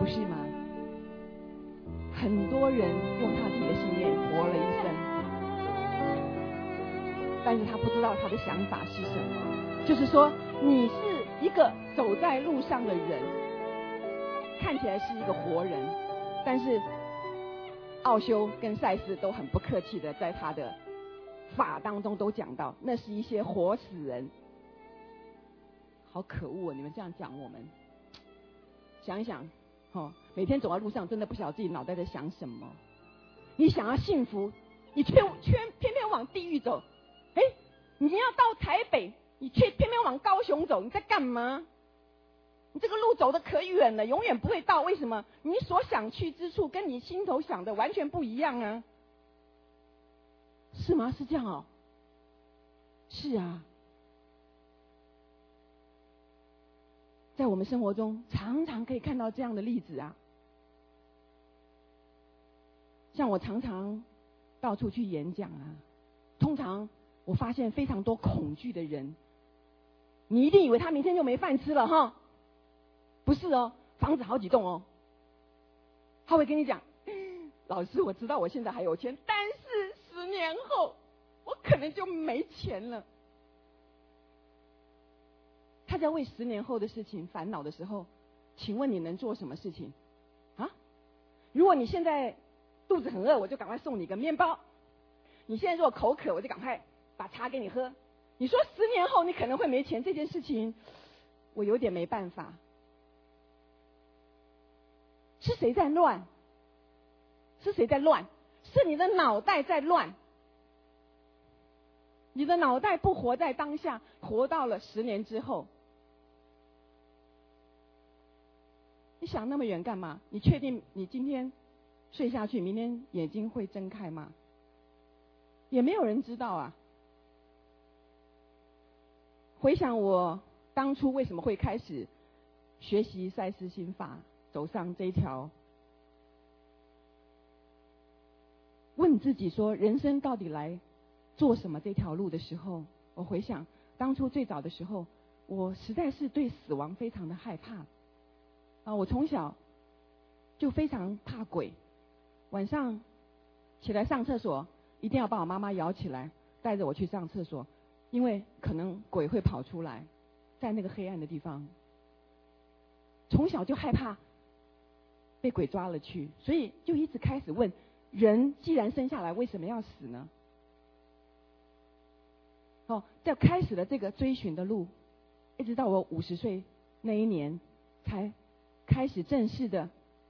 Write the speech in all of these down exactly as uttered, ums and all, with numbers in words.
不是吗？很多人用他自己的信念活了一生，但是他不知道他的想法是什么。就是说，你是一个走在路上的人，看起来是一个活人，但是奥修跟赛斯都很不客气的在他的法当中都讲到，那是一些活死人。好可恶哦！你们这样讲我们，想一想，哦，每天走在路上，真的不晓得自己脑袋在想什么。你想要幸福，你却却偏偏往地狱走。哎，你要到台北，你却偏偏往高雄走，你在干嘛？你这个路走得可远了，永远不会到。为什么？你所想去之处跟你心头想的完全不一样啊。是吗？是这样哦。是啊。在我们生活中常常可以看到这样的例子啊。像我常常到处去演讲啊，通常我发现非常多恐惧的人，你一定以为他明天就没饭吃了哈？不是哦，房子好几栋哦。他会跟你讲，老师我知道我现在还有钱，但是十年后我可能就没钱了。他在为十年后的事情烦恼的时候，请问你能做什么事情啊？如果你现在肚子很饿，我就赶快送你个面包。你现在如果口渴，我就赶快把茶给你喝。你说十年后你可能会没钱，这件事情我有点没办法。是谁在乱？是谁在乱？是你的脑袋在乱。你的脑袋不活在当下，活到了十年之后。你想那么远干嘛？你确定你今天睡下去，明天眼睛会睁开吗？也没有人知道啊。回想我当初为什么会开始学习赛斯心法，走上这条问自己说人生到底来做什么这条路的时候，我回想当初最早的时候，我实在是对死亡非常的害怕啊！我从小就非常怕鬼，晚上起来上厕所一定要把我妈妈摇起来，带着我去上厕所，因为可能鬼会跑出来，在那个黑暗的地方。从小就害怕被鬼抓了去，所以就一直开始问：人既然生下来，为什么要死呢？哦，在开始了这个追寻的路，一直到我五十岁那一年，才开始正式的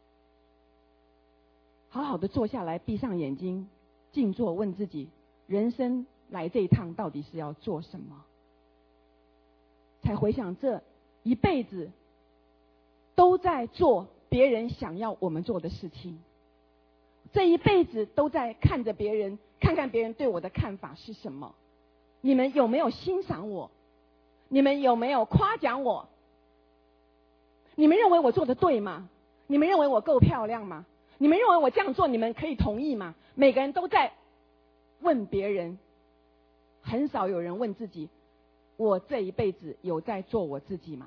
好好的坐下来，闭上眼睛，静坐，问自己：人生来这一趟到底是要做什么？才回想这一辈子都在做别人想要我们做的事情，这一辈子都在看着别人，看看别人对我的看法是什么。你们有没有欣赏我？你们有没有夸奖我？你们认为我做的对吗？你们认为我够漂亮吗？你们认为我这样做你们可以同意吗？每个人都在问别人，很少有人问自己：我这一辈子有在做我自己吗？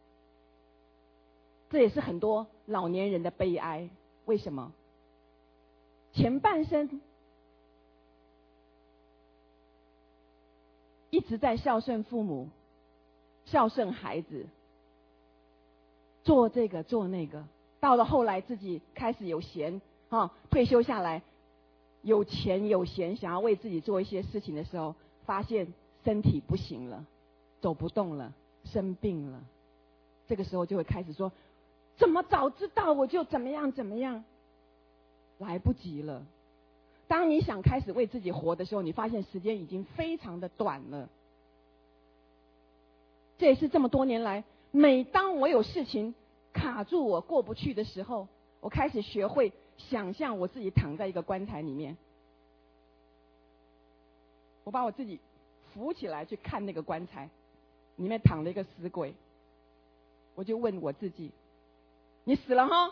这也是很多老年人的悲哀。为什么？前半生一直在孝顺父母，孝顺孩子，做这个做那个，到了后来自己开始有闲啊，退休下来有钱有闲，想要为自己做一些事情的时候，发现身体不行了，走不动了，生病了。这个时候就会开始说：怎么早知道我就怎么样怎么样。来不及了。当你想开始为自己活的时候，你发现时间已经非常的短了。这也是这么多年来，每当我有事情卡住我过不去的时候，我开始学会想象我自己躺在一个棺材里面，我把我自己扶起来去看那个棺材，里面躺了一个死鬼。我就问我自己：你死了哈，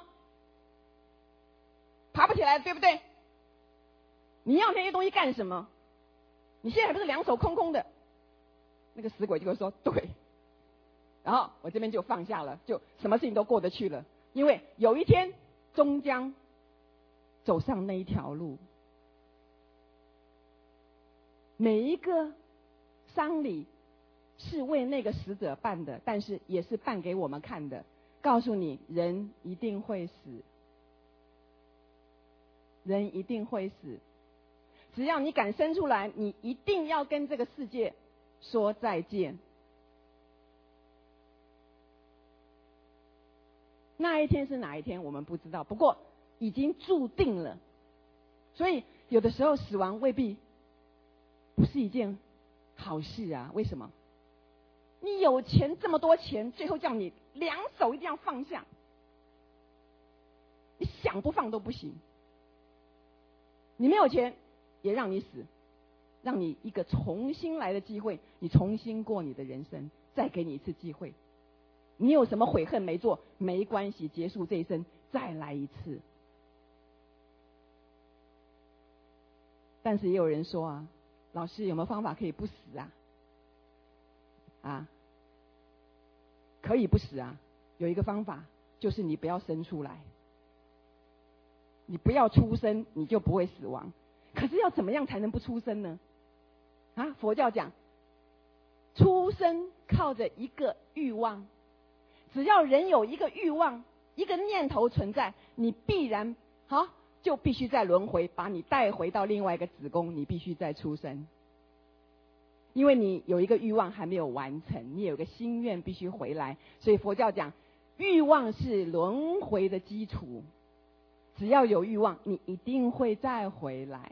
爬不起来，对不对？你要那些东西干什么？你现在还不是两手空空的？那个死鬼就会说：对。然后我这边就放下了，就什么事情都过得去了。 因为有一天终将走上那一条路。每一个丧礼是为那个死者办的，但是也是办给我们看的，告诉你人一定会死，人一定会死。只要你敢生出来，你一定要跟这个世界说再见。那一天是哪一天我们不知道，不过已经注定了。所以有的时候死亡未必不是一件好事啊。为什么？你有钱这么多钱，最后叫你两手一定要放下，你想不放都不行。你没有钱也让你死，让你一个重新来的机会，你重新过你的人生，再给你一次机会。你有什么悔恨没做，没关系，结束这一生再来一次。但是也有人说啊，老师有没有方法可以不死啊？啊，可以不死啊，有一个方法，就是你不要生出来，你不要出生，你就不会死亡。可是要怎么样才能不出生呢？啊，佛教讲，出生靠着一个欲望，只要人有一个欲望，一个念头存在，你必然好、啊、就必须再轮回，把你带回到另外一个子宫，你必须再出生。因为你有一个欲望还没有完成，你有一个心愿必须回来，所以佛教讲，欲望是轮回的基础。只要有欲望，你一定会再回来。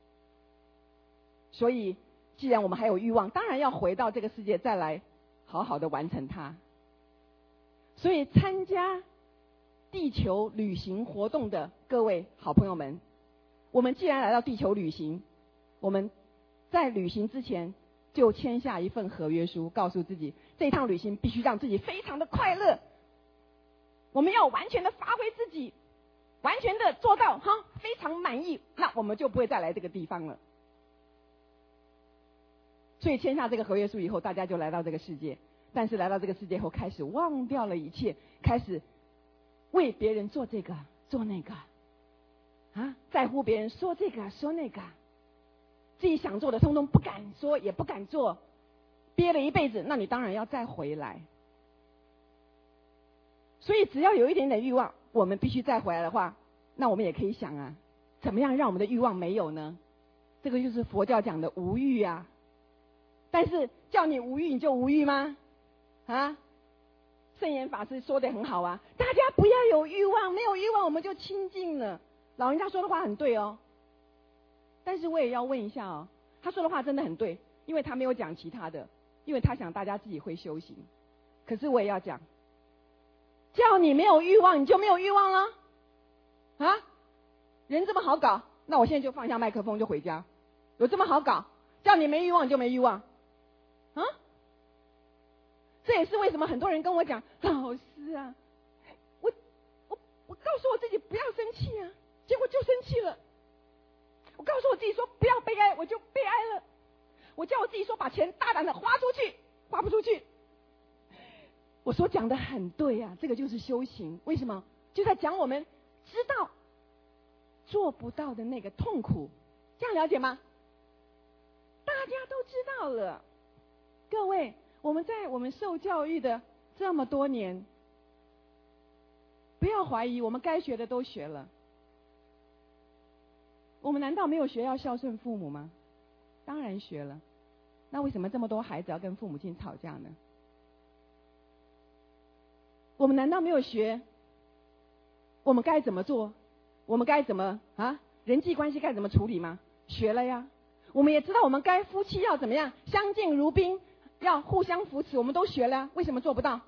所以既然我们还有欲望，当然要回到这个世界再来好好的完成它。所以参加地球旅行活动的各位好朋友们，我们既然来到地球旅行，我们在旅行之前就签下一份合约书，告诉自己这一趟旅行必须让自己非常的快乐，我们要完全的发挥自己，完全的做到哈非常满意，那我们就不会再来这个地方了。所以签下这个合约书以后，大家就来到这个世界，但是来到这个世界后，开始忘掉了一切，开始为别人做这个做那个啊，在乎别人说这个说那个，自己想做的通通不敢说也不敢做，憋了一辈子，那你当然要再回来。所以只要有一点点欲望，我们必须再回来的话，那我们也可以想啊，怎么样让我们的欲望没有呢？这个就是佛教讲的无欲啊。但是叫你无欲你就无欲吗？啊，圣严法师说的很好啊，大家不要有欲望，没有欲望我们就清净了。老人家说的话很对哦，但是我也要问一下哦，他说的话真的很对，因为他没有讲其他的，因为他想大家自己会修行。可是我也要讲，叫你没有欲望你就没有欲望了啊？人这么好搞，那我现在就放下麦克风就回家，有这么好搞？叫你没欲望你就没欲望啊？这也是为什么很多人跟我讲，老师啊，我我我告诉我自己不要生气啊，结果就生气了。我告诉我自己说不要悲哀，我就悲哀了。我叫我自己说把钱大胆的花出去，花不出去。我所讲的很对啊，这个就是修行。为什么？就在讲我们知道做不到的那个痛苦，这样了解吗？大家都知道了。各位，我们在我们受教育的这么多年，不要怀疑，我们该学的都学了。我们难道没有学要孝顺父母吗？当然学了。那为什么这么多孩子要跟父母亲吵架呢？我们难道没有学我们该怎么做，我们该怎么啊人际关系该怎么处理吗？学了呀。我们也知道我们该夫妻要怎么样相敬如宾，要互相扶持，我们都学了，为什么做不到？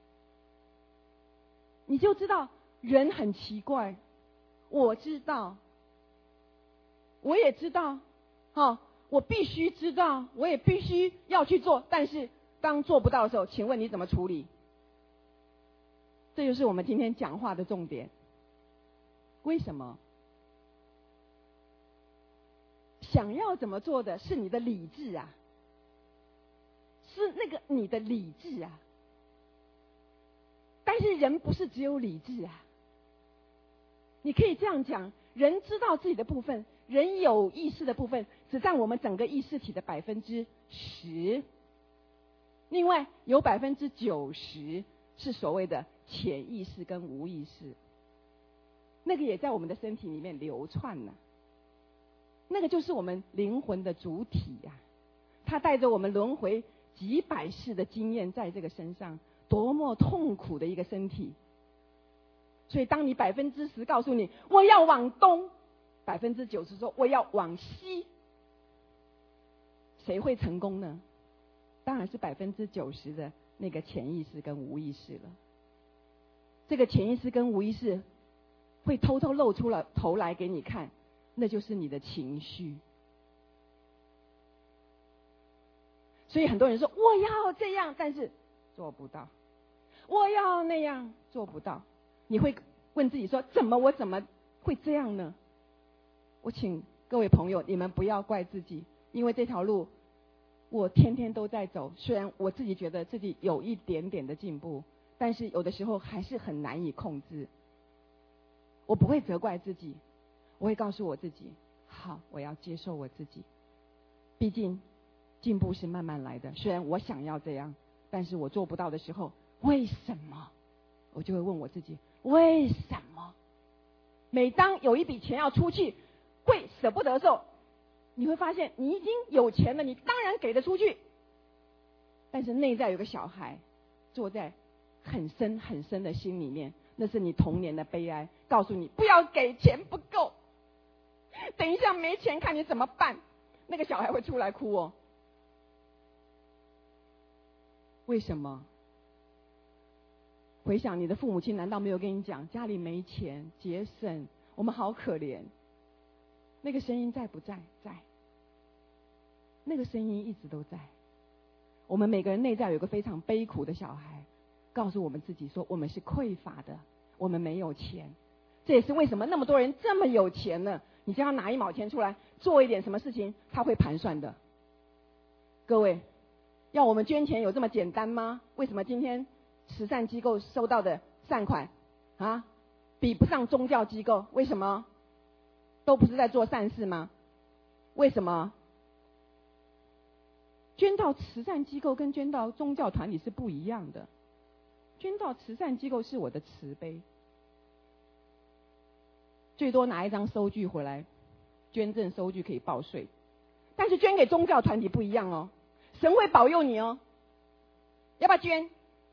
你就知道人很奇怪。我知道，我也知道，哦，我必须知道，我也必须要去做，但是当做不到的时候，请问你怎么处理？这就是我们今天讲话的重点。为什么？想要怎么做的是你的理智啊，是那个你的理智啊。但是人不是只有理智啊。你可以这样讲，人知道自己的部分，人有意识的部分只占我们整个意识体的百分之十，另外有百分之九十是所谓的潜意识跟无意识，那个也在我们的身体里面流窜呢、啊。那个就是我们灵魂的主体呀、啊，它带着我们轮回几百世的经验在这个身上，多么痛苦的一个身体。所以当你百分之十告诉你我要往东，百分之九十说我要往西，谁会成功呢？当然是百分之九十的那个潜意识跟无意识了。这个潜意识跟无意识会偷偷露出了头来给你看，那就是你的情绪。所以很多人说我要这样，但是做不到；我要那样，做不到。你会问自己说，怎么我怎么会这样呢？我请各位朋友，你们不要怪自己，因为这条路我天天都在走，虽然我自己觉得自己有一点点的进步，但是有的时候还是很难以控制。我不会责怪自己，我会告诉我自己，好，我要接受我自己。毕竟进步是慢慢来的，虽然我想要这样，但是我做不到的时候，为什么？我就会问我自己，为什么？每当有一笔钱要出去，会舍不得的时候，你会发现你已经有钱了，你当然给得出去，但是内在有个小孩坐在很深很深的心里面，那是你童年的悲哀，告诉你不要给，钱不够，等一下没钱看你怎么办。那个小孩会出来哭哦。为什么？回想你的父母亲难道没有跟你讲家里没钱节省，我们好可怜？那个声音在不在？在。那个声音一直都在。我们每个人内在有个非常悲苦的小孩，告诉我们自己说我们是匮乏的，我们没有钱。这也是为什么那么多人这么有钱呢？你叫他拿一毛钱出来做一点什么事情，他会盘算的。各位，要我们捐钱有这么简单吗？为什么今天慈善机构收到的善款啊，比不上宗教机构？为什么？都不是在做善事吗？为什么？捐到慈善机构跟捐到宗教团体是不一样的。捐到慈善机构是我的慈悲，最多拿一张收据回来，捐赠收据可以报税。但是捐给宗教团体不一样哦，神会保佑你哦。要不要捐？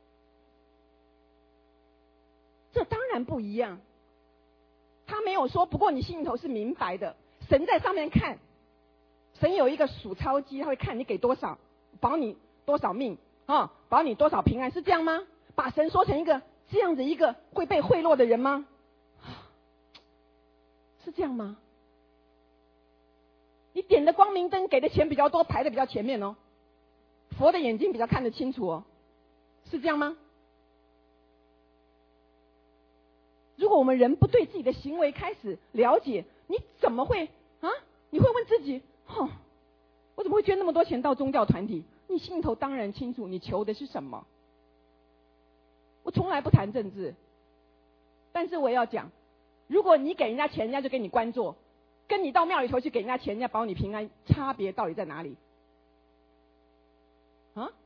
这当然不一样。他没有说，不过你心里头是明白的，神在上面看，神有一个数钞机，他会看你给多少，保你多少命啊，保你多少平安，是这样吗？把神说成一个这样子一个会被贿赂的人吗？是这样吗？你点的光明灯给的钱比较多，排的比较前面哦，佛的眼睛比较看得清楚哦，是这样吗？如果我们人不对自己的行为开始了解，你怎么会啊？你会问自己，哼、哦，我怎么会捐那么多钱到宗教团体？你心里头当然清楚，你求的是什么。我从来不谈政治，但是我要讲，如果你给人家钱，人家就给你关做，跟你到庙里头去给人家钱，人家保你平安，差别到底在哪里？啊？